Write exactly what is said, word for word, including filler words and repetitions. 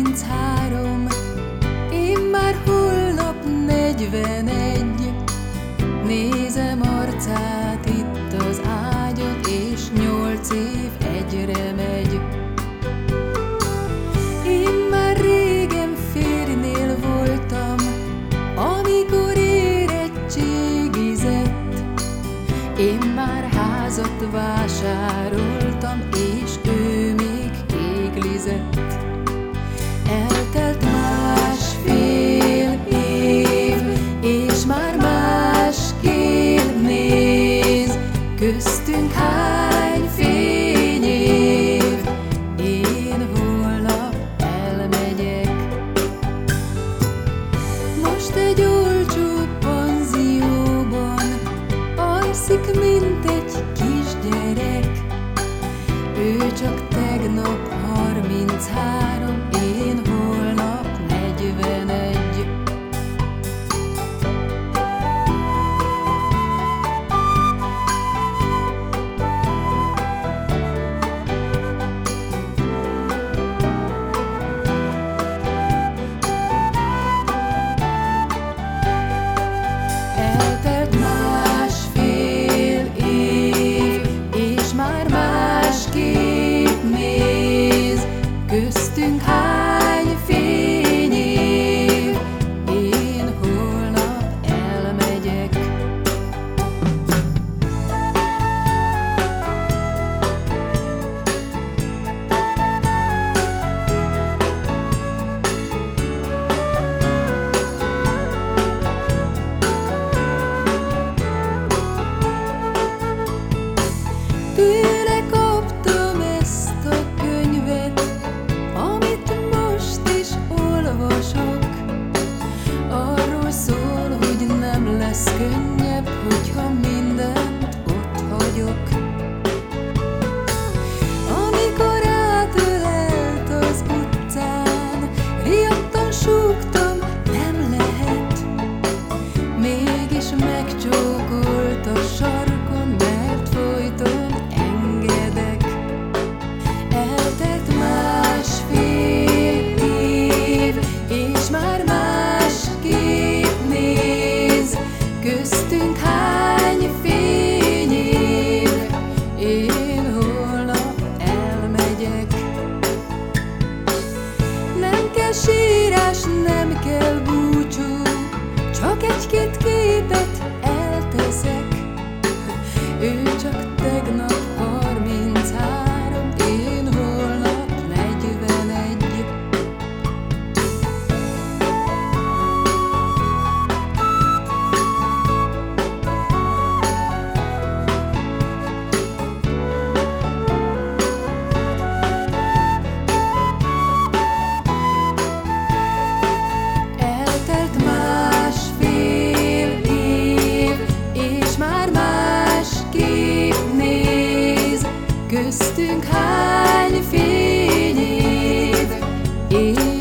harminchárom, én már holnap negyvenegy. Nézem arcát itt az ágyon, és nyolc év egyre megy. Én már régen férjnél voltam, amikor érettségizett. Én már házat vásároltam, és ő még kéglizett. Eltelt másfél év, és már másképp néz. Köztünk hány fényév, én holnap elmegyek. Most egy olcsó panzióban alszik, mint egy kisgyerek. Ő csak tegnap harminchárom, én holnap negyvenegy. Eltelt másfél év, és már másképp néz. Köztünk hány fényév, én holnap elmegyek. Tőle kaptam ezt a könyvet, amit most is olvasok. Arról szól, hogy nem lesz könnyebb, hogyha mindent ott hagyok. Amikor átölelt az utcán, riadtan súgtam, nem lehet. Mégis megcsókolt a sarkon, mert folyton engedek. Eltelt másfél év, és már másképp néz. Köztünk hány fényév, én holnap elmegyek. Nem kell sírás, nem kell búcsú, csak egy-két képet elteszek. Ő csak tegnap harminchárom, én holnap negyvenegy. Eltelt másfél év, és már másképp néz. Köztünk hány fényév, én